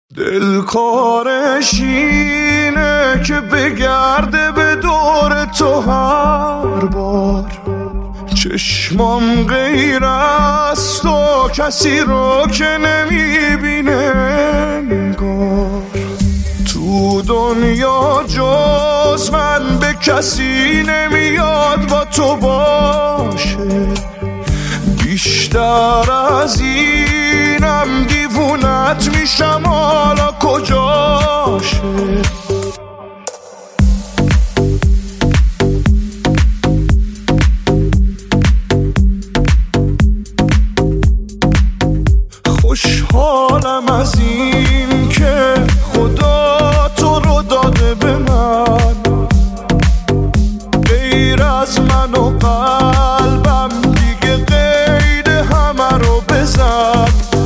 دل کارش اینه که بگرده به دور تو هر بار، چشمام غیر از تو کسی رو که نمیبینه انگار. تو دنیا جز من به کسی نمیاد با تو باشه، بیشتر از اینم دیوونت میشم حالا کجاشه. خوشحالم از این که خدا تو رو داده به من، غیر از من و قلبم دیگه قید همه رو بزن.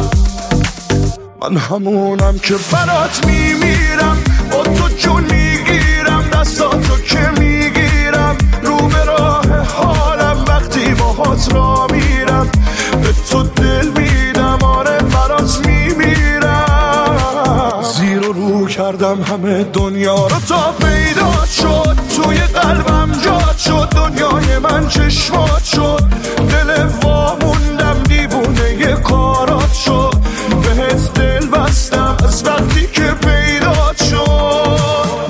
من همونم که برات میمیرم، با تو جون میگیرم، دستاتو که میگیرم، رو به راه حالم وقتی باهات را میرم، به تو دل میدم، آره برات میمیرم. زیر و رو کردم همه دنیا رو تا پیدا شد، توی قلبم جات شد، دنیای من چشمات شد، دل واموندم دیوونه ی کارات شد، بهت دل بستم از وقتی که پیدا شد.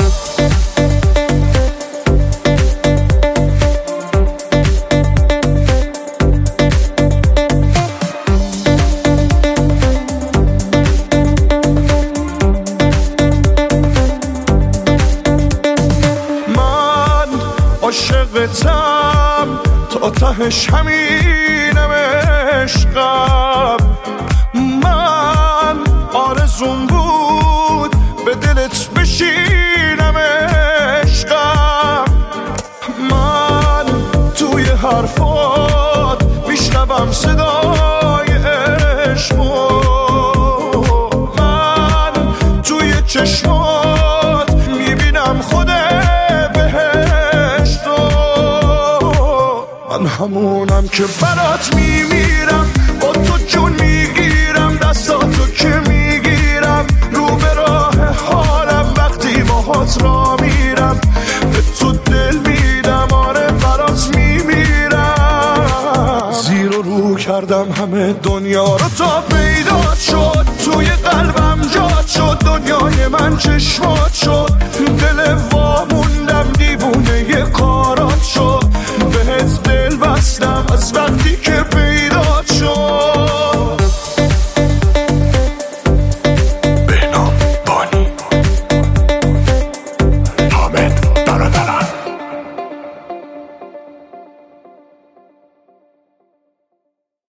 من عاشقتم تا تهش همینم عشقم، من آرزوم بود به دلت بشینم عشقم، من توی حرفات میشنوم صدای عشقو، من توی چشمات میبینم خود بهشتو. من همونم که برات میمیرم، با تو جون میگیرم، دستاتو که میگیرم، رو به راه حالم وقتی باهات را میرم، به تو دل میدم، آره برات میمیرم. زیر و رو کردم همه دنیا رو تا پیدا شد، توی قلبم جات شد، دنیای من چشمات